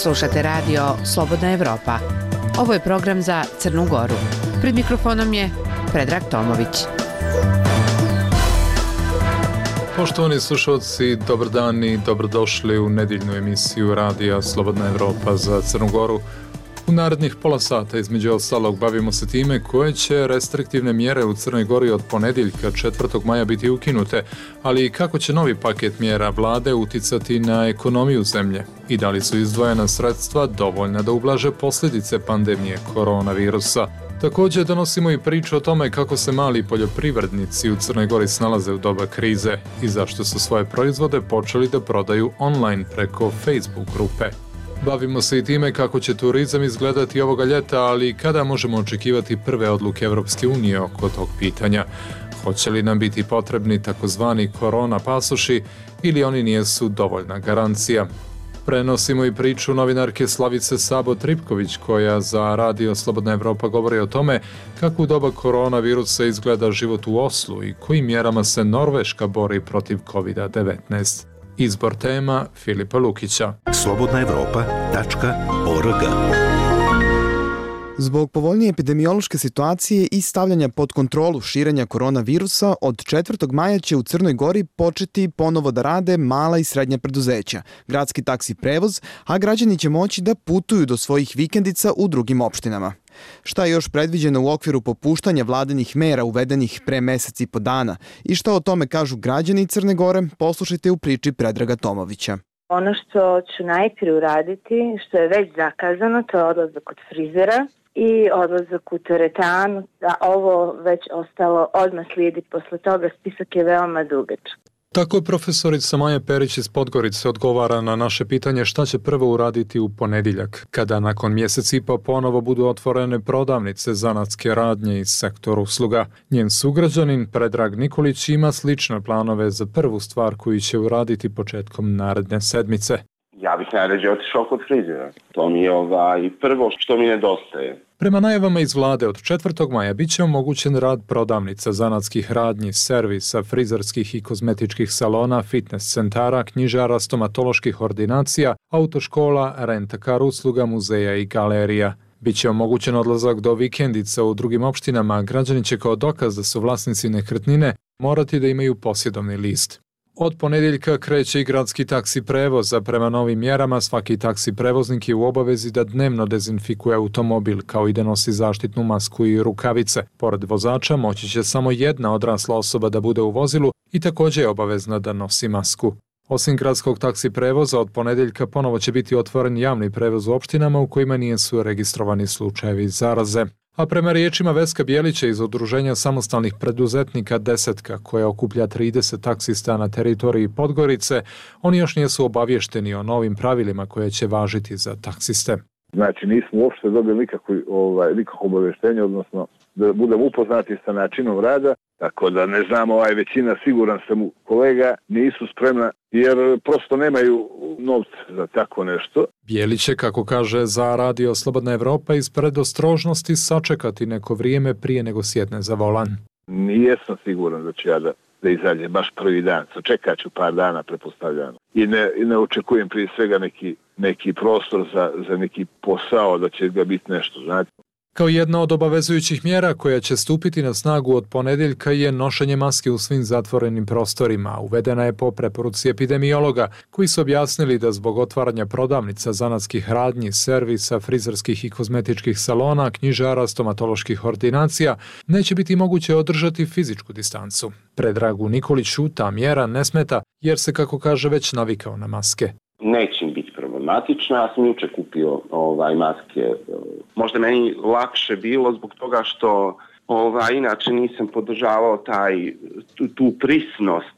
Slušate radio Slobodna Evropa. Ovo je program za Crnu Goru. Pred mikrofonom je Predrag Tomović. Poštovani slušalci, dobar dan i dobrodošli u nedjeljnu emisiju radija Slobodna Evropa za Crnu Goru. U narednih pola sata između ostalog bavimo se time koje će restriktivne mjere u Crnoj Gori od ponedjeljka 4. maja biti ukinute, ali i kako će novi paket mjera vlade uticati na ekonomiju zemlje i da li su izdvojena sredstva dovoljna da ublaže posljedice pandemije koronavirusa. Također donosimo i priču o tome kako se mali poljoprivrednici u Crnoj Gori snalaze u doba krize i zašto su svoje proizvode počeli da prodaju online preko Facebook grupe. Bavimo se i time kako će turizam izgledati ovoga ljeta, ali i kada možemo očekivati prve odluke Evropske unije oko tog pitanja. Hoće li nam biti potrebni takozvani korona pasoši ili oni nijesu dovoljna garancija? Prenosimo i priču novinarke Slavice Sabo-Tripković koja za radio Slobodna Evropa govori o tome kako u doba koronavirusa izgleda život u Oslu i kojim mjerama se Norveška bori protiv COVID-19. Izbor tema Filipa Lukića. slobodnaevropa.org. Zbog povoljnije epidemiološke situacije i stavljanja pod kontrolu širenja koronavirusa, od 4. maja će u Crnoj Gori početi ponovo da rade mala i srednja preduzeća, gradski taksi prevoz, a građani će moći da putuju do svojih vikendica u drugim opštinama. Šta je još predviđeno u okviru popuštanja vladinih mera uvedenih pre mesec i po dana i šta o tome kažu građani Crne Gore, poslušajte u priči Predraga Tomovića. Ono što ću najprije uraditi, što je već zakazano, to je odlazak kod frizera i odlazak u teretanu, a ovo već ostalo odmah slijedi posle toga, spisak je veoma dugačak. Tako je profesorica Maja Perić iz Podgorice odgovara na naše pitanje šta će prvo uraditi u ponedjeljak, kada nakon mjesec i po ponovo budu otvorene prodavnice zanatske radnje iz sektora usluga. Njen sugrađanin Predrag Nikolić ima slične planove za prvu stvar koju će uraditi početkom naredne sedmice. Ja bih najrađe otišao kod frizera. To mi je prvo što mi nedostaje. Prema najavama iz vlade od 4. maja bit će omogućen rad prodavnica zanatskih radnji, servisa, frizerskih i kozmetičkih salona, fitness centara, knjižara, stomatoloških ordinacija, autoškola, rent-a-car usluga, muzeja i galerija. Biće omogućen odlazak do vikendica u drugim opštinama, a građani će kao dokaz da su vlasnici nekretnine morati da imaju posjedovni list. Od ponedjeljka kreće i gradski taksi prevoz, a prema novim mjerama svaki taksi prevoznik je u obavezi da dnevno dezinfikuje automobil, kao i da nosi zaštitnu masku i rukavice. Pored vozača moći će samo jedna odrasla osoba da bude u vozilu i također je obavezna da nosi masku. Osim gradskog taksi prevoza, od ponedjeljka ponovo će biti otvoren javni prevoz u opštinama u kojima nisu registrovani slučajevi zaraze. A prema riječima Veska Bjelića iz Udruženja samostalnih preduzetnika Desetka, koja okuplja 30 taksista na teritoriji Podgorice, oni još nisu obavješteni o novim pravilima koje će važiti za taksiste. Znači nismo uopšte dobili nikakvo obavještenje, odnosno da budemo upoznati sa načinom rada, tako da ne znam, većina, siguran sam, kolega nisu spremna jer prosto nemaju novca za tako nešto. Bjelić će, kako kaže za radio Slobodna Evropa, iz predostrožnosti sačekati neko vrijeme prije nego sjedne za volan. Nijesam siguran da ću ja da izađem baš prvi dan, sačekat ću par dana pretpostavljano. I ne očekujem prije svega neki prostor za neki posao da će ga biti nešto, znate. Kao jedna od obavezujućih mjera koja će stupiti na snagu od ponedjeljka je nošenje maske u svim zatvorenim prostorima. Uvedena je po preporuci epidemiologa koji su objasnili da zbog otvaranja prodavnica zanatskih radnji, servisa, frizerskih i kozmetičkih salona, knjižara, stomatoloških ordinacija neće biti moguće održati fizičku distancu. Predragu Nikoliću ta mjera ne smeta jer se, kako kaže, već navikao na maske. Neće biti problematično, ja sam jučer kupio maske. Možda meni lakše bilo zbog toga što inače nisam podržavao tu prisnost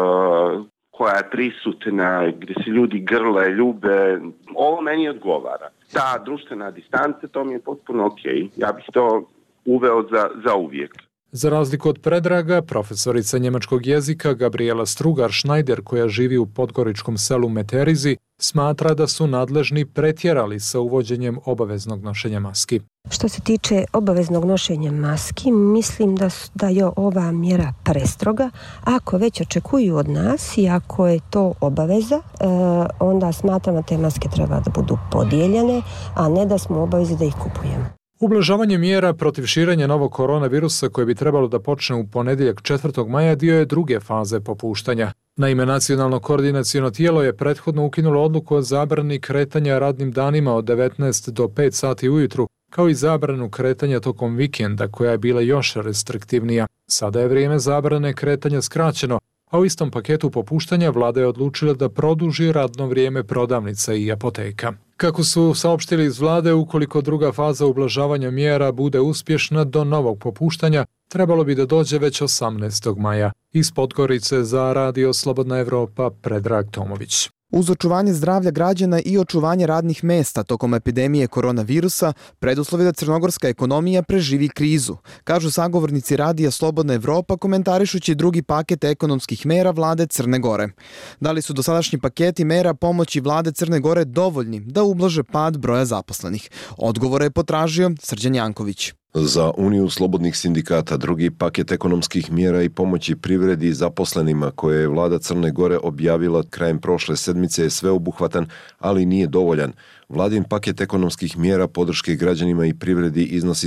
koja je prisutna, gdje se ljudi grle, ljube. Ovo meni odgovara. Ta društvena distanca, to mi je potpuno okej. Ja bih to uveo za uvijek. Za razliku od Predraga, profesorica njemačkog jezika Gabriela Strugar-Schneider, koja živi u podgoričkom selu Meterizi, smatra da su nadležni pretjerali sa uvođenjem obaveznog nošenja maski. Što se tiče obaveznog nošenja maski, mislim da je ova mjera prestroga. Ako već očekuju od nas i ako je to obaveza, onda smatram da te maske treba da budu podijeljene, a ne da smo u obavezi da ih kupujemo. Ublažavanje mjera protiv širenja novog koronavirusa koje bi trebalo da počne u ponedjeljak 4. maja dio je druge faze popuštanja. Naime, Nacionalno koordinaciono tijelo je prethodno ukinulo odluku o zabrani kretanja radnim danima od 19 do 5 sati ujutru, kao i zabranu kretanja tokom vikenda koja je bila još restriktivnija. Sada je vrijeme zabrane kretanja skraćeno, a u istom paketu popuštanja vlada je odlučila da produži radno vrijeme prodavnica i apoteka. Kako su saopštili iz vlade, ukoliko druga faza ublažavanja mjera bude uspješna do novog popuštanja, trebalo bi da dođe već 18. maja. Iz Podgorice za Radio Slobodna Evropa, Predrag Tomović. Uz očuvanje zdravlja građana i očuvanje radnih mesta tokom epidemije koronavirusa, preduslov je da crnogorska ekonomija preživi krizu, kažu sagovornici Radija Slobodna Evropa komentarišući drugi paket ekonomskih mera vlade Crne Gore. Da li su dosadašnji paketi mera pomoći vlade Crne Gore dovoljni da ublaže pad broja zaposlenih? Odgovore je potražio Srđan Janković. Za Uniju slobodnih sindikata drugi paket ekonomskih mjera i pomoći privredi i zaposlenima koje je vlada Crne Gore objavila krajem prošle sedmice je sveobuhvatan, ali nije dovoljan. Vladin paket ekonomskih mjera podrške građanima i privredi iznosi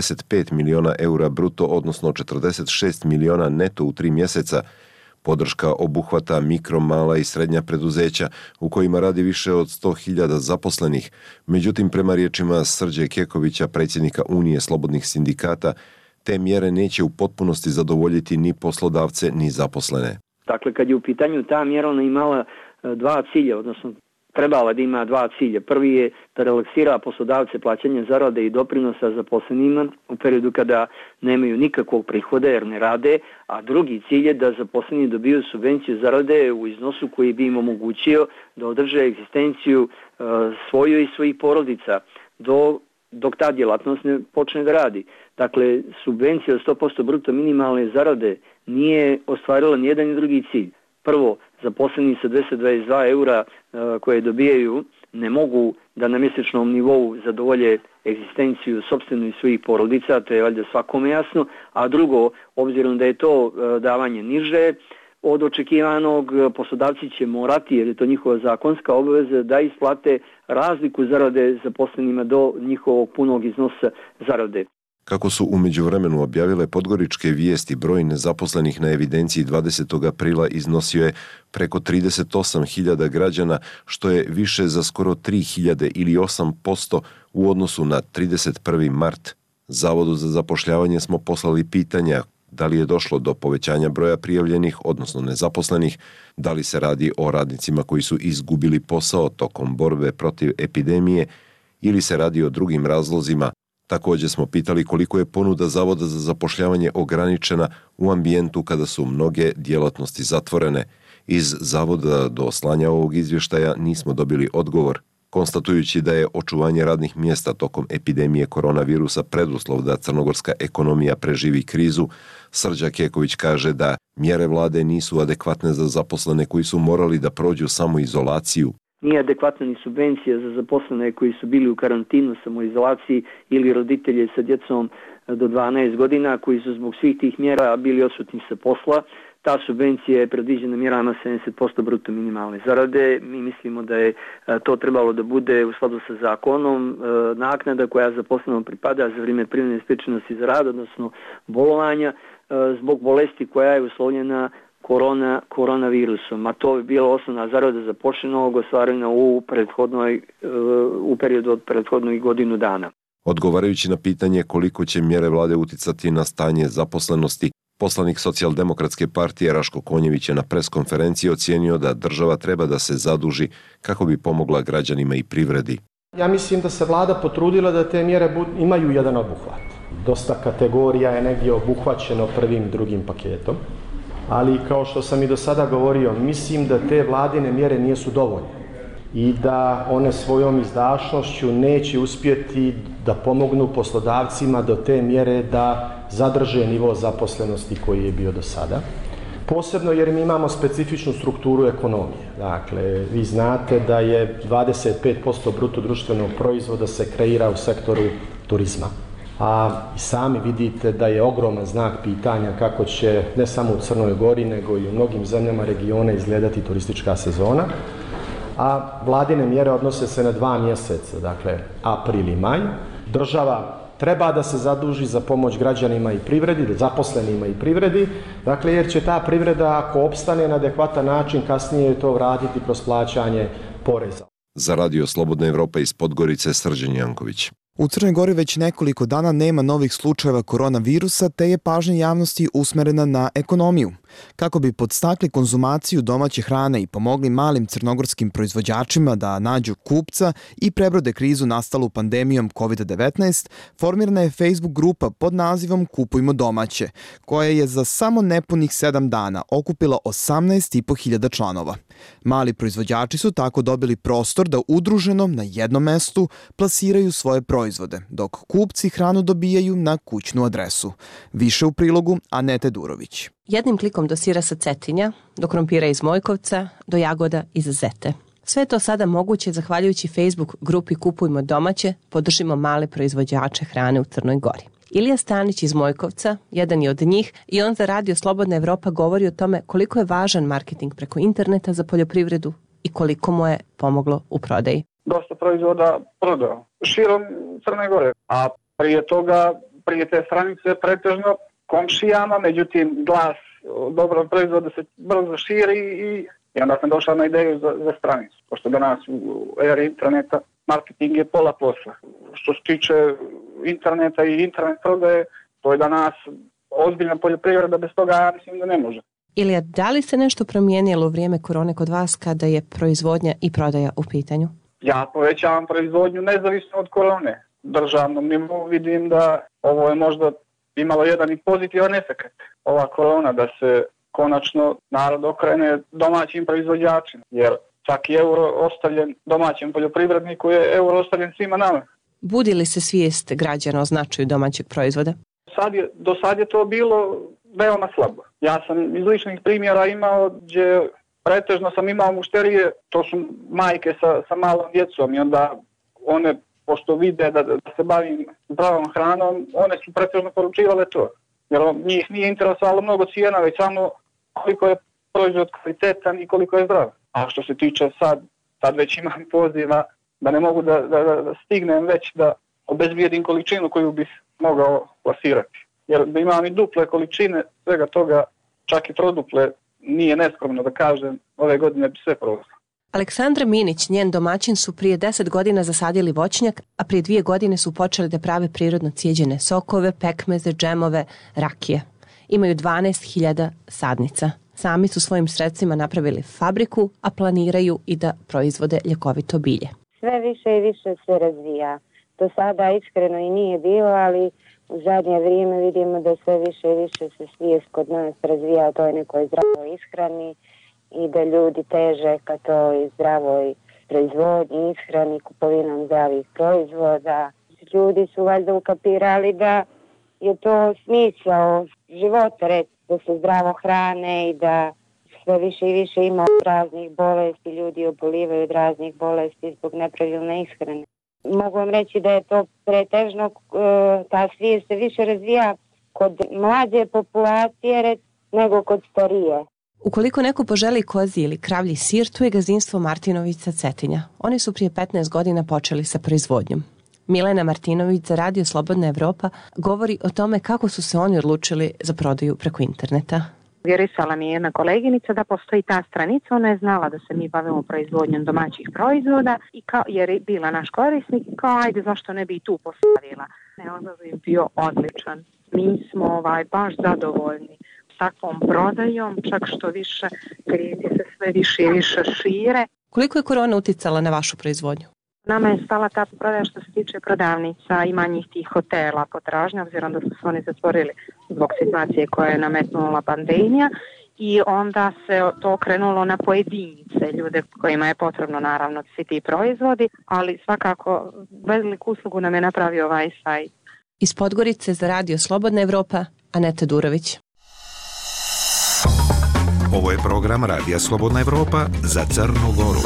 75 miliona eura bruto, odnosno 46 miliona neto u 3 mjeseca. Podrška obuhvata mikro, mala i srednja preduzeća u kojima radi više od 100.000 zaposlenih. Međutim, prema riječima Srđe Kekovića, predsjednika Unije slobodnih sindikata, te mjere neće u potpunosti zadovoljiti ni poslodavce ni zaposlene. Dakle, kad je u pitanju ta mjera, ona imala dva cilja, odnosno trebala da ima dva cilja. Prvi je da relaksira poslodavce plaćanja zarade i doprinosa zaposlenima u periodu kada nemaju nikakvog prihoda jer ne rade, a drugi cilj je da zaposleni dobiju subvenciju zarade u iznosu koji bi im omogućio da održe egzistenciju svoju i svojih porodica dok ta djelatnost ne počne da radi. Dakle, subvencija od 100% bruto minimalne zarade nije ostvarila ni jedan ni drugi cilj. Prvo, zaposleni sa 222 eura koje dobijaju ne mogu da na mjesečnom nivou zadovolje egzistenciju sopstvenu i svojih porodica, to je valjda svakome jasno, a drugo, obzirom da je to davanje niže od očekivanog, poslodavci će morati, jer je to njihova zakonska obaveza, da isplate razliku zarade zaposlenima do njihovog punog iznosa zarade. Kako su u međuvremenu objavile podgoričke vijesti, broj nezaposlenih na evidenciji 20. aprila iznosio je preko 38.000 građana, što je više za skoro 3.000 ili 8% u odnosu na 31. mart. Zavodu za zapošljavanje smo poslali pitanja da li je došlo do povećanja broja prijavljenih, odnosno nezaposlenih, da li se radi o radnicima koji su izgubili posao tokom borbe protiv epidemije ili se radi o drugim razlozima. Također smo pitali koliko je ponuda Zavoda za zapošljavanje ograničena u ambijentu kada su mnoge djelatnosti zatvorene. Iz Zavoda do slanja ovog izvještaja nismo dobili odgovor. Konstatujući da je očuvanje radnih mjesta tokom epidemije koronavirusa preduslov da crnogorska ekonomija preživi krizu, Srđa Keković kaže da mjere vlade nisu adekvatne za zaposlene koji su morali da prođu samoizolaciju. Nije adekvatna ni subvencija za zaposlene koji su bili u karantinu, samoizolaciji ili roditelje sa djecom do 12 godina koji su zbog svih tih mjera bili odsutni sa posla. Ta subvencija je predviđena mjerama 70% bruto minimalne zarade. Mi mislimo da je to trebalo da bude u skladu sa zakonom naknada koja zaposlenom pripada za vrijeme privremene spriječenosti za rad, odnosno bolovanja zbog bolesti koja je uslovljena koronavirusom, a to bi bila osnovna zarada zaposlenog ostvarena u periodu od prethodnih godinu dana. Odgovarajući na pitanje koliko će mjere vlade uticati na stanje zaposlenosti, poslanik Socijaldemokratske partije Raško Konjević je na preskonferenciji ocijenio da država treba da se zaduži kako bi pomogla građanima i privredi. Ja mislim da se vlada potrudila da te mjere imaju jedan obuhvat. Dosta kategorija je negdje obuhvaćeno prvim, drugim paketom. Ali kao što sam i do sada govorio, mislim da te vladine mjere nisu dovoljne. i da one svojom izdašnošću neće uspjeti da pomognu poslodavcima do te mjere da zadrže nivo zaposlenosti koji je bio do sada. Posebno jer mi imamo specifičnu strukturu ekonomije. Dakle, vi znate da je 25% bruto društvenog proizvoda se kreira u sektoru turizma. A i sami vidite da je ogroman znak pitanja kako će ne samo u Crnoj Gori nego i u mnogim zemljama regiona izgledati turistička sezona. A vladine mjere odnose se na 2 mjeseca, dakle april i maj. Država treba da se zaduži za pomoć građanima i privredi, zaposlenima i privredi, dakle jer će ta privreda ako opstane na adekvatan način kasnije to vratiti kroz plaćanje poreza. Za Radio Slobodna Evropa iz Podgorice, Srđan Janković. U Crnoj Gori već nekoliko dana nema novih slučajeva koronavirusa, te je pažnja javnosti usmerena na ekonomiju. Kako bi podstakli konzumaciju domaće hrane i pomogli malim crnogorskim proizvođačima da nađu kupca i prebrode krizu nastalu pandemijom COVID-19, formirana je Facebook grupa pod nazivom Kupujmo domaće, koja je za samo nepunih 7 dana okupila 18.500 članova. Mali proizvođači su tako dobili prostor da udruženo na jednom mestu plasiraju svoje proizvode, dok kupci hranu dobijaju na kućnu adresu. Više u prilogu Anete Durović. Jednim klikom do sira sa Cetinja, do krompira iz Mojkovca, do jagoda iz Zete. Sve je to sada moguće zahvaljujući Facebook grupi Kupujmo domaće, podržimo male proizvođače hrane u Crnoj Gori. Ilija Stanić iz Mojkovca, jedan je od njih, i on za Radio Slobodna Evropa govori o tome koliko je važan marketing preko interneta za poljoprivredu i koliko mu je pomoglo u prodaji. Dosta proizvoda prodao širom Crne Gore, a prije toga, prije te stranice pretežno komšijama, međutim glas dobro proizvoda se brzo širi i onda sam došao na ideju za stranicu. Pošto danas u eri interneta marketing je pola posla. Što se tiče interneta i internet prodaje, to je danas ozbiljna poljoprivreda, bez toga ja mislim da ne može. Ilija, da li se nešto promijenilo u vrijeme korone kod vas kada je proizvodnja i prodaja u pitanju? Ja povećavam proizvodnju nezavisno od korone. Državnom nivou vidim da ovo je možda imalo jedan i pozitivan efekt. Ova korona da se konačno narod okrene domaćim proizvođačima, jer svaki euro ostavljen domaćem poljoprivredniku je euro ostavljen svima nama. Budi li se svijest građana o značaju domaćeg proizvoda? Do sad je to bilo veoma slabo. Ja sam iz ličnih primjera imao gdje pretežno sam imao mušterije, to su majke sa malom djecom i onda one, pošto vide da se bavim zdravom hranom, one su pretežno poručivale to. Jer njih nije interesovalo mnogo cijena, već samo koliko je proizvod kvalitetan i koliko je zdrav. A što se tiče sad već imam poziva da ne mogu da stignem već da obezbijedim količinu koju bih mogao plasirati. Jer da imam i duple količine svega toga, čak i troduple, nije neskromno da kažem, ove godine bi sve prodao. Aleksandra Minić, njen domaćin, su prije 10 godina zasadili voćnjak, a prije 2 godine su počeli da prave prirodno cijeđene sokove, pekmeze, džemove, rakije. Imaju 12.000 sadnica. Sami su svojim sredstvima napravili fabriku, a planiraju i da proizvode ljekovito bilje. Sve više i više se razvija. Do sada iskreno i nije bilo, ali u zadnje vrijeme vidimo da sve više i više se svijest kod nas razvija o toj nekoj zdravoj ishrani i da ljudi teže ka toj zdravoj proizvodnji, ishrani, kupovinom zdravih proizvoda. Ljudi su valjda ukapirali da je to smisao života, da se zdravo hrane i da sve više i više ima raznih bolesti, ljudi obolivaju od raznih bolesti zbog nepravilne ishrane. Mogu vam reći da je to pretežno, ta svijest se više razvija kod mlađe populacije nego kod starije. Ukoliko neko poželi kozji ili kravlji sir, tu je gazdinstvo Martinović sa Cetinja. Oni su prije 15 godina počeli sa proizvodnjom. Milena Martinović za Radio Slobodna Evropa govori o tome kako su se oni odlučili za prodaju preko interneta. Vjerisala mi je jedna koleginica da postoji ta stranica, ona je znala da se mi bavimo proizvodnjom domaćih proizvoda i jer je bila naš korisnik, kao ajde zašto ne bi i tu postavila. Odazov je bio odličan. Mi smo baš zadovoljni s takvom prodajom, čak što više klijenti se sve više i više šire. Koliko je korona uticala na vašu proizvodnju? Nama je stala ta prodaja što se tiče prodavnica i manjih tih hotela potražnja, obzirom da su se oni zatvorili zbog situacije koja je nametnula pandemija i onda se to okrenulo na pojedince, ljude kojima je potrebno naravno svi ti proizvodi, ali svakako veliku uslugu nam je napravio ovaj sajt. Iz Podgorice za Radio Slobodna Evropa, Aneta Durović. Ovo je program Radija Slobodna Evropa za Crnu Goru.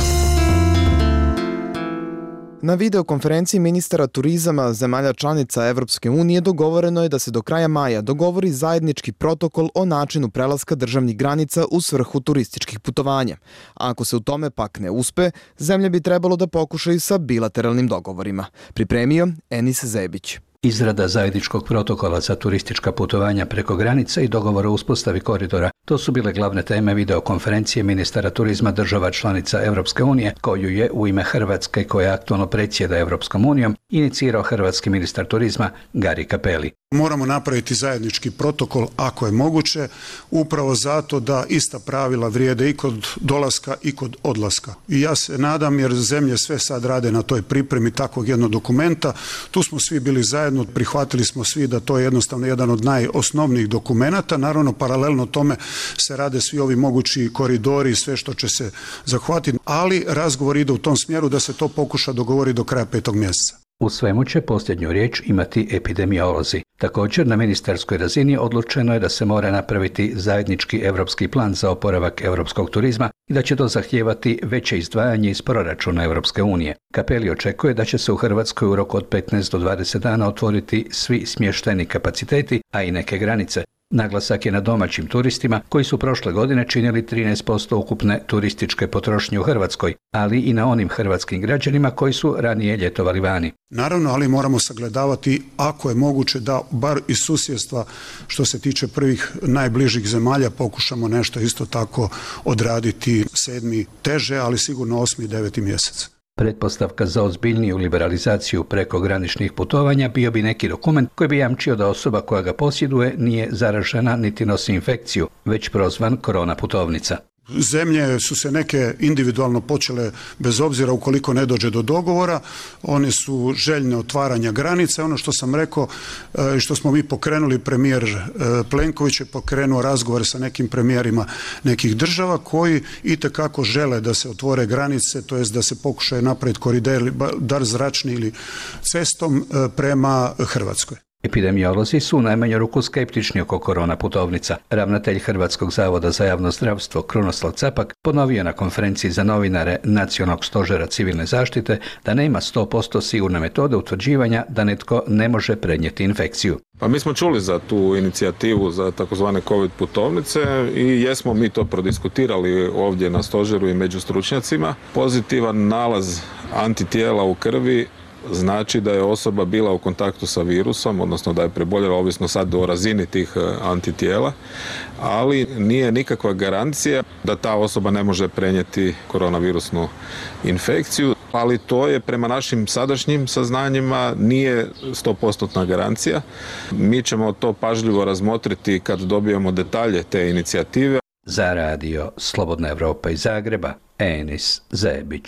Na videokonferenciji ministara turizama zemalja članica Evropske unije dogovoreno je da se do kraja maja dogovori zajednički protokol o načinu prelaska državnih granica u svrhu turističkih putovanja. A ako se u tome pak ne uspe, zemlje bi trebalo da pokušaju sa bilateralnim dogovorima. Pripremio Enis Zebić. Izrada zajedničkog protokola za turistička putovanja preko granice i dogovor o uspostavi koridora. To su bile glavne teme videokonferencije ministara turizma država članica Europske unije, koju je u ime Hrvatske, koja aktualno predsjeda Europskom unijom, inicirao hrvatski ministar turizma Gari Cappelli. Moramo napraviti zajednički protokol ako je moguće, upravo zato da ista pravila vrijede i kod dolaska i kod odlaska. I ja se nadam, jer zemlje sve sad rade na toj pripremi takvog jednog dokumenta, tu smo svi bili zajedno, prihvatili smo svi da to je jednostavno jedan od najosnovnijih dokumenata. Naravno, paralelno tome se rade svi ovi mogući koridori i sve što će se zahvatiti, ali razgovor ide u tom smjeru da se to pokuša dogovoriti do kraja 5. mjeseca. U svemu će posljednju riječ imati epidemiolozi. Također, na ministarskoj razini odlučeno je da se mora napraviti zajednički europski plan za oporavak europskog turizma i da će to zahtijevati veće izdvajanje iz proračuna Europske unije. Cappelli očekuje da će se u Hrvatskoj u roku od 15 do 20 dana otvoriti svi smještajni kapaciteti, a i neke granice. Naglasak je na domaćim turistima koji su prošle godine činili 13% ukupne turističke potrošnje u Hrvatskoj, ali i na onim hrvatskim građanima koji su ranije ljetovali vani. Naravno, ali moramo sagledavati ako je moguće da bar iz susjedstva što se tiče prvih najbližih zemalja pokušamo nešto isto tako odraditi 7. teže, ali sigurno 8. i 9. mjesec. Pretpostavka za ozbiljniju liberalizaciju prekograničnih putovanja bio bi neki dokument koji bi jamčio da osoba koja ga posjeduje nije zaražena niti nosi infekciju, već prozvan korona putovnica. Zemlje su se neke individualno počele, bez obzira ukoliko ne dođe do dogovora, one su željne otvaranja granica. Ono što sam rekao i što smo mi pokrenuli, premijer Plenković je pokrenuo razgovore sa nekim premijerima nekih država koji itekako žele da se otvore granice, to jest da se pokušaju napraviti koridor, dar zračni ili cestom prema Hrvatskoj. Epidemiolozi su u najmanju ruku skeptični oko korona putovnica. Ravnatelj Hrvatskog zavoda za javno zdravstvo Krunoslav Capak ponovio na konferenciji za novinare Nacionalnog stožera civilne zaštite da nema 100% sigurne metode utvrđivanja da netko ne može prenijeti infekciju. Pa mi smo čuli za tu inicijativu za takozvane COVID putovnice i jesmo mi to prodiskutirali ovdje na stožeru i među stručnjacima. Pozitivan nalaz antitijela u krvi znači da je osoba bila u kontaktu sa virusom, odnosno da je preboljela, ovisno sad o razini tih antitijela, ali nije nikakva garancija da ta osoba ne može prenijeti koronavirusnu infekciju, ali to je prema našim sadašnjim saznanjima nije 100% garancija. Mi ćemo to pažljivo razmotriti kad dobijemo detalje te inicijative. Za Radio Slobodna Evropa iz Zagreba, Enis Zebić.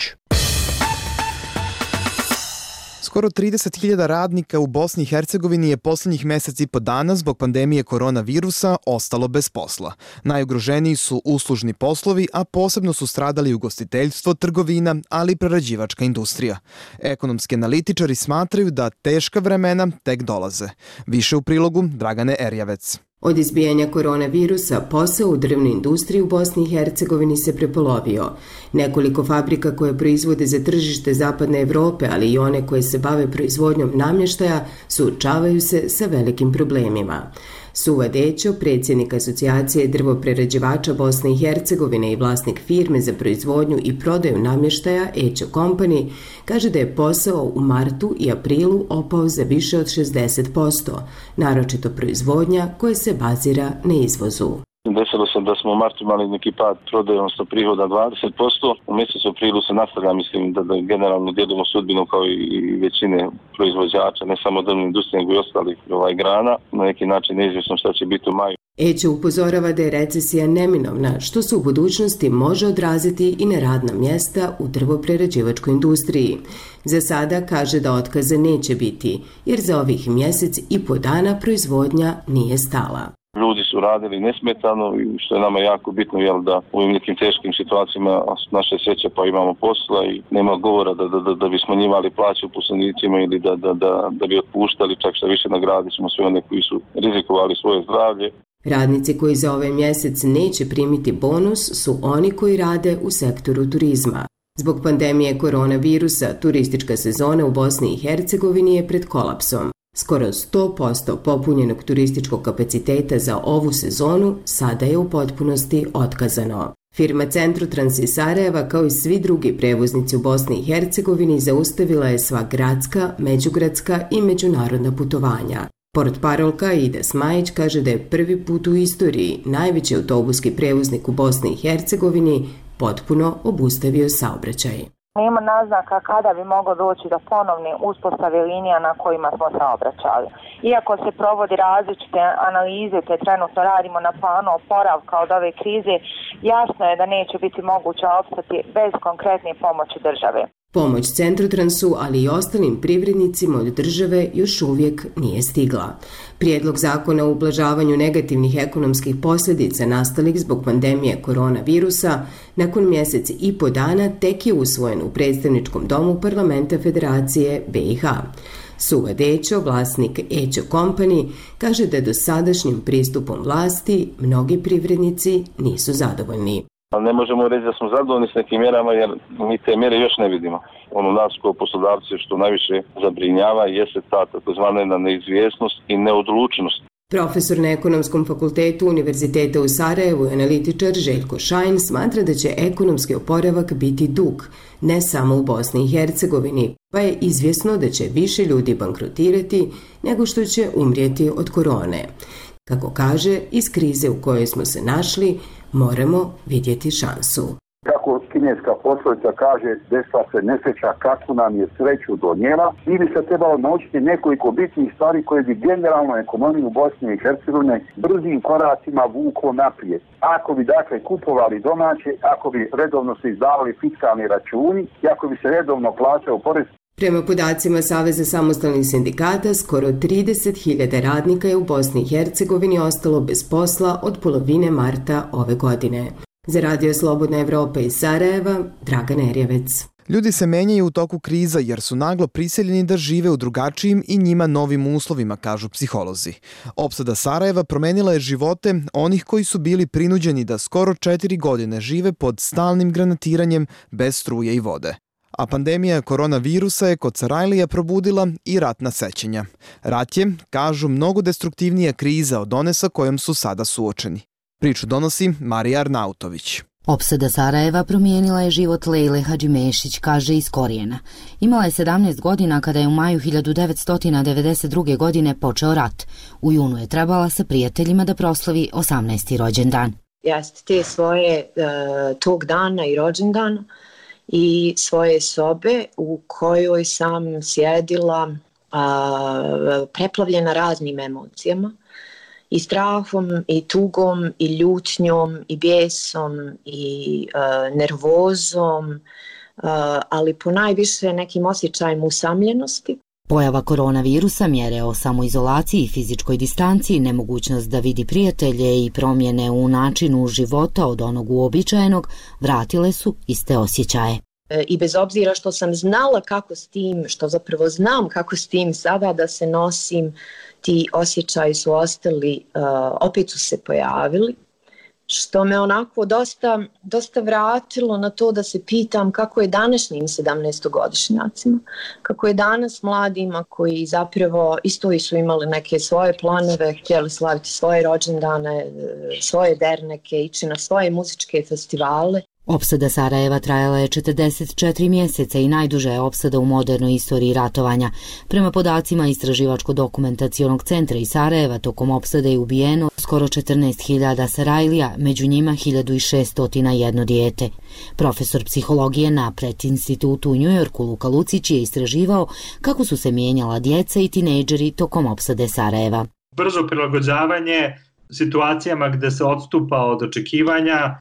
Skoro 30.000 radnika u Bosni i Hercegovini je posljednjih mjesec i po dana zbog pandemije koronavirusa ostalo bez posla. Najugroženiji su uslužni poslovi, a posebno su stradali ugostiteljstvo, trgovina, ali i prerađivačka industrija. Ekonomski analitičari smatraju da teška vremena tek dolaze. Više u prilogu Dragane Erjavec. Od izbijanja koronavirusa posao u drvnoj industriji u Bosni i Hercegovini se prepolovio. Nekoliko fabrika koje proizvode za tržište Zapadne Evrope, ali i one koje se bave proizvodnjom namještaja, suočavaju se sa velikim problemima. Suva Dećo, predsjednik Asocijacije drvoprerađivača Bosne i Hercegovine i vlasnik firme za proizvodnju i prodaju namještaja Ećo Company, kaže da je posao u martu i aprilu opao za više od 60%, naročito proizvodnja koja se bazira na izvozu. Desilo se da smo u martu imali neki pad prodaje, odnosno prihoda 20%. U mjesecu aprilu se nastavlja, mislim da generalno dijelimo sudbinu kao i većine proizvođača, ne samo drvne industrije, nego i ostalih grana. Na neki način neizvjesno šta će biti u maju. Ećo upozorava da je recesija neminovna, što se u budućnosti može odraziti i na radna mjesta u drvoprerađivačkoj industriji. Za sada kaže da otkaza neće biti, jer za ovih mjesec i po dana proizvodnja nije stala. Ljudi ljudi su radili nesmetano i što je nama jako bitno da u ovim nekim teškim situacijama naše sreće pa imamo posla i nema govora da bi smanjivali plaće uposlenicima ili da bi otpuštali, čak što više nagradili smo sve one koji su rizikovali svoje zdravlje. Radnici koji za ovaj mjesec neće primiti bonus su oni koji rade u sektoru turizma. Zbog pandemije koronavirusa, turistička sezona u Bosni i Hercegovini je pred kolapsom. Skoro 100% popunjenog turističkog kapaciteta za ovu sezonu sada je u potpunosti otkazano. Firma Centrotrans iz Sarajeva, kao i svi drugi prevoznici u Bosni i Hercegovini, zaustavila je sva gradska, međugradska i međunarodna putovanja. Portparolka Ida Smajić kaže da je prvi put u istoriji najveći autobuski prevoznik u Bosni i Hercegovini potpuno obustavio saobraćaj. Nema naznaka kada bi moglo doći do ponovne uspostave linija na kojima smo saobraćali. Iako se provodi različite analize te trenutno radimo na planu oporavka od ove krize, jasno je da neće biti moguće opstati bez konkretne pomoći države. Pomoć Centrotransu, ali i ostalim privrednicima od države još uvijek nije stigla. Prijedlog zakona o ublažavanju negativnih ekonomskih posljedica nastalih zbog pandemije koronavirusa nakon mjesec i po dana tek je usvojen u predstavničkom domu Parlamenta Federacije BiH. Suva Dećo, vlasnik Ećo Company, kaže da dosadašnjim pristupom vlasti mnogi privrednici nisu zadovoljni. Ne možemo reći da smo zadovoljni s nekim mjerama jer mi te mjere još ne vidimo. Nas kao poslodavci što najviše zabrinjava jeste ta takozvana neizvjesnost i neodlučnost. Profesor na Ekonomskom fakultetu Univerziteta u Sarajevu i analitičar Željko Šajn smatra da će ekonomski oporavak biti dug, ne samo u Bosni i Hercegovini, pa je izvjesno da će više ljudi bankrotirati nego što će umrijeti od korone. Kako kaže, iz krize u kojoj smo se našli, moramo vidjeti šansu. Kako kineska poslovica kaže, desila se nesreća kakvu nam je sreću donijela, i bi se trebalo naučiti nekoliko bitnih stvari koje bi generalno ekonomiju Bosne i Hercegovine brzim koracima vuklo naprijed. Ako bi dakle kupovali domaće, ako bi redovno se izdavali fiskalni računi i ako bi se redovno plaćao porez. Prema podacima Saveza samostalnih sindikata, skoro 30.000 radnika je u Bosni i Hercegovini ostalo bez posla od polovine marta ove godine. Za Radio Slobodna Evropa iz Sarajeva, Dragan Erjevec. Ljudi se menjaju u toku kriza jer su naglo prisiljeni da žive u drugačijim i njima novim uslovima, kažu psiholozi. Opsada Sarajeva promenila je živote onih koji su bili prinuđeni da skoro 4 godine žive pod stalnim granatiranjem bez struje i vode. A pandemija koronavirusa je kod Sarajlija probudila i ratna sećanja. Rat je, kažu, mnogo destruktivnija kriza od one sa kojom su sada suočeni. Priču donosi Marija Arnautović. Opsada Sarajeva promijenila je život Lejle Hadžimešić, kaže iz korijena. Imala je 17 godina kada je u maju 1992. godine počeo rat. U junu je trebala sa prijateljima da proslavi 18. rođendan. Jeste te svoje tog dana i rođendana i svoje sobe u kojoj sam sjedila preplavljena raznim emocijama i strahom i tugom i ljutnjom i bijesom i nervozom, ali ponajviše nekim osjećajem usamljenosti. Pojava koronavirusa, mjere o samoizolaciji i fizičkoj distanciji, nemogućnost da vidi prijatelje i promjene u načinu života od onog uobičajenog vratile su iste osjećaje. I bez obzira što sam znala kako s tim, što zapravo znam kako s tim sada da se nosim, ti osjećaji su ostali, opet su se pojavili, što me onako dosta vratilo na to da se pitam kako je današnjim 17-godišnjacima, kako je danas mladima koji zapravo isto su imali neke svoje planove, htjeli slaviti svoje rođendane, svoje derneke, ići na svoje muzičke festivale. Opsada Sarajeva trajala je 44 mjeseca i najduža je opsada u modernoj istoriji ratovanja. Prema podacima Istraživačko-dokumentacionog centra iz Sarajeva, tokom opsade je ubijeno skoro 14.000 Sarajlija, među njima 1.601 dijete. Profesor psihologije na Pret-institutu u Njujorku Luka Lucić je istraživao kako su se mijenjala djeca i tinejdžeri tokom opsade Sarajeva. Brzo prilagođavanje situacijama gdje se odstupa od očekivanja,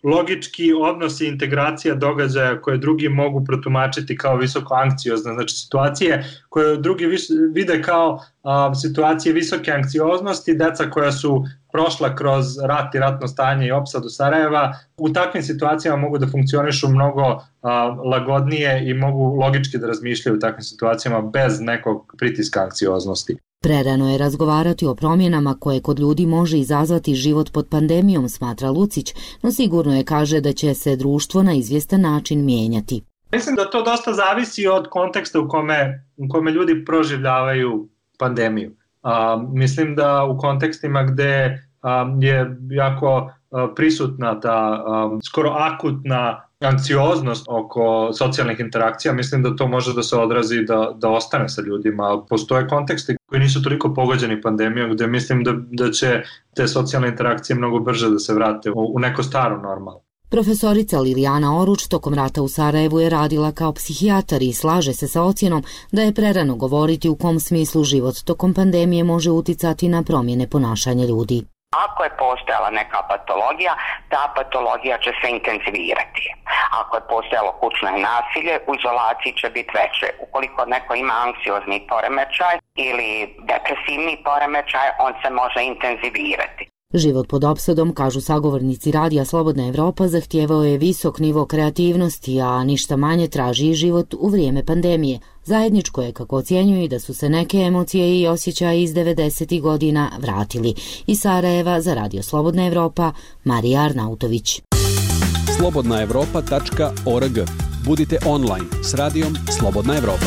logički odnos i integracija događaja koje drugi mogu protumačiti kao visoko anksiozne, znači situacije koje drugi vide kao situacije visoke anksioznosti, deca koja su prošla kroz rat i ratno stanje i opsadu Sarajeva, u takvim situacijama mogu da funkcionišu mnogo lagodnije i mogu logički da razmišljaju u takvim situacijama bez nekog pritiska anksioznosti. Prerano je razgovarati o promjenama koje kod ljudi može izazvati život pod pandemijom, smatra Lucić, no sigurno je, kaže, da će se društvo na izvjestan način mijenjati. Mislim da to dosta zavisi od konteksta u kome ljudi proživljavaju pandemiju. Mislim da u kontekstima gde je jako prisutna ta skoro akutna anksioznost oko socijalnih interakcija, mislim da to može da se odrazi da ostane sa ljudima. Postoje konteksti koji nisu toliko pogođeni pandemijom, gde mislim da će te socijalne interakcije mnogo brže da se vrate u neko staro normalno. Profesorica Lilijana Oruč tokom rata u Sarajevu je radila kao psihijatar i slaže se sa ocjenom da je prerano govoriti u kom smislu život tokom pandemije može uticati na promjene ponašanja ljudi. Ako je postojala neka patologija, ta patologija će se intenzivirati. Ako je postojalo kućno nasilje, u izolaciji će biti veće. Ukoliko neko ima anksiozni poremećaj ili depresivni poremećaj, on se može intenzivirati. Život pod opsadom, kažu sagovornici Radija Slobodna Evropa, zahtijevao je visok nivo kreativnosti, a ništa manje traži i život u vrijeme pandemije. Zajedničko je, kako ocjenjuju, da su se neke emocije i osjećaje iz 90. godina vratili. Iz Sarajeva za Radio Slobodna Evropa, Marija Arnautović. slobodnaevropa.org. Budite online s Radijom Slobodna Evropa.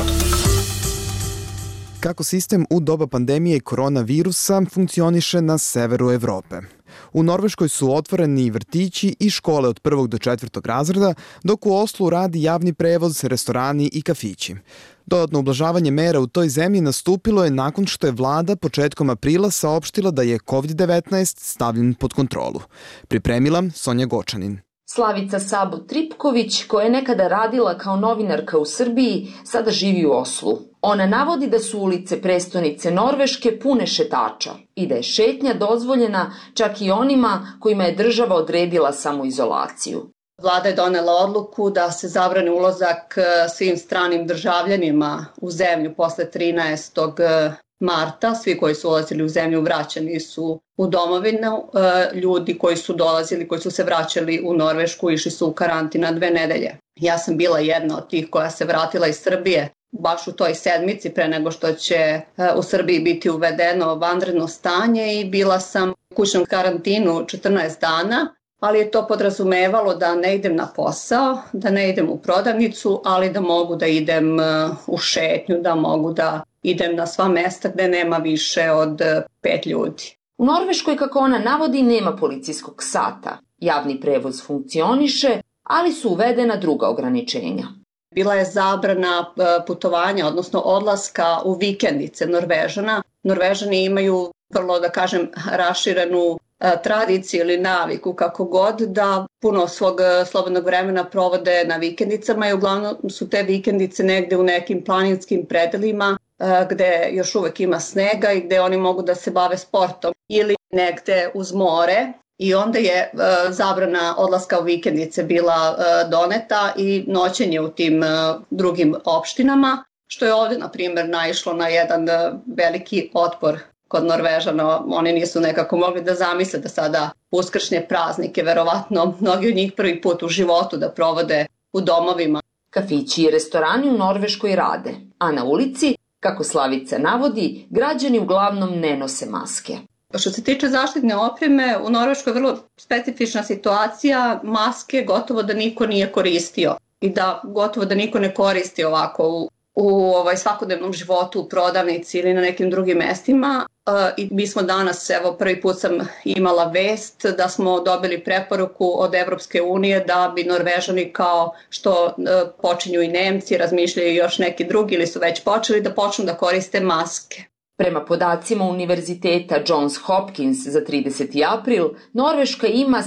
Kako sistem u doba pandemije koronavirusa funkcioniše na severu Evrope. U Norveškoj su otvoreni vrtići i škole od 1. do 4. razreda, dok u Oslu radi javni prevoz, restorani i kafići. Dodatno ublažavanje mera u toj zemlji nastupilo je nakon što je vlada početkom aprila saopštila da je COVID-19 stavljen pod kontrolu. Pripremila Sonja Gočanin. Slavica Sabo Tripković, koja je nekada radila kao novinarka u Srbiji, sada živi u Oslu. Ona navodi da su ulice prestonice Norveške pune šetača i da je šetnja dozvoljena čak i onima kojima je država odredila samoizolaciju. Vlada je donela odluku da se zabrani ulazak svim stranim državljanima u zemlju posle 13. marta. Svi koji su ulazili u zemlju vraćani su u domovinu. Ljudi koji su dolazili, koji su se vraćali u Norvešku, išli su u karantin na 2 nedelje. Ja sam bila jedna od tih koja se vratila iz Srbije baš u toj sedmici pre nego što će u Srbiji biti uvedeno vanredno stanje i bila sam u kućnom karantinu 14 dana, ali je to podrazumevalo da ne idem na posao, da ne idem u prodavnicu, ali da mogu da idem u šetnju, da mogu da idem na sva mesta gde nema više od 5 ljudi. U Norveškoj, kako ona navodi, nema policijskog sata. Javni prevoz funkcioniše, ali su uvedena druga ograničenja. Bila je zabrana putovanja, odnosno odlaska u vikendice Norvežana. Norvežani imaju vrlo, da kažem, raširenu tradiciju ili naviku, kako god, da puno svog slobodnog vremena provode na vikendicama i uglavnom su te vikendice negde u nekim planinskim predelima gde još uvek ima snega i gde oni mogu da se bave sportom ili negde uz more. I onda je zabrana odlaska u vikendice bila doneta i noćenje u tim drugim opštinama, što je ovde, na primjer, naišlo na jedan veliki otpor kod Norvežana. Oni nisu nekako mogli da zamisle da sada uskršnje praznike, verovatno mnogi od njih prvi put u životu da provode u domovima. Kafići i restorani u Norveškoj rade, a na ulici, kako Slavica navodi, građani uglavnom ne nose maske. Što se tiče zaštitne opreme, u Norveškoj je vrlo specifična situacija, maske gotovo da niko nije koristio i da gotovo da niko ne koristi ovako u svakodnevnom životu, u prodavnici ili na nekim drugim mestima. I mi smo danas, evo prvi put sam imala vest da smo dobili preporuku od Evropske unije da bi Norvežani, kao što počinju i Nemci, razmišljaju još neki drugi ili su već počeli, da počnu da koriste maske. Prema podacima Univerziteta Johns Hopkins za 30. april, Norveška ima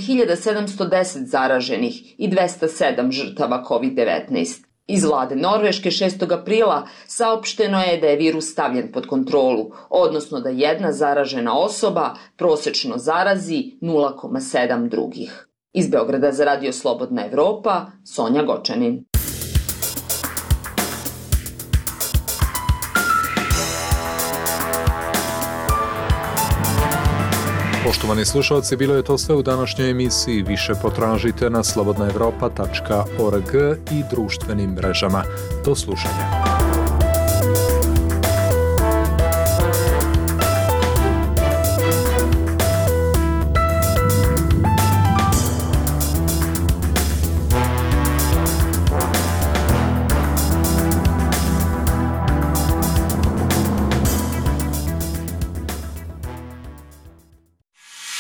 7710 zaraženih i 207 žrtava COVID-19. Iz vlade Norveške 6. aprila saopšteno je da je virus stavljen pod kontrolu, odnosno da jedna zaražena osoba prosečno zarazi 0,7 drugih. Iz Beograda za Radio Slobodna Evropa, Sonja Gočanin. Poštovani slušalci, bilo je to sve u današnjoj emisiji. Više potražite na slobodnaevropa.org i društvenim mrežama. Do slušanja.